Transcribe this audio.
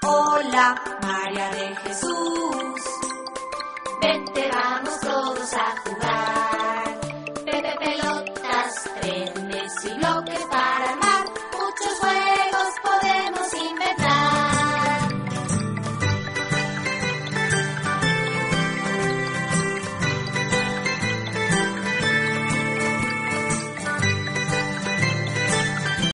Hola, María de Jesús. Vente, vamos todos a jugar.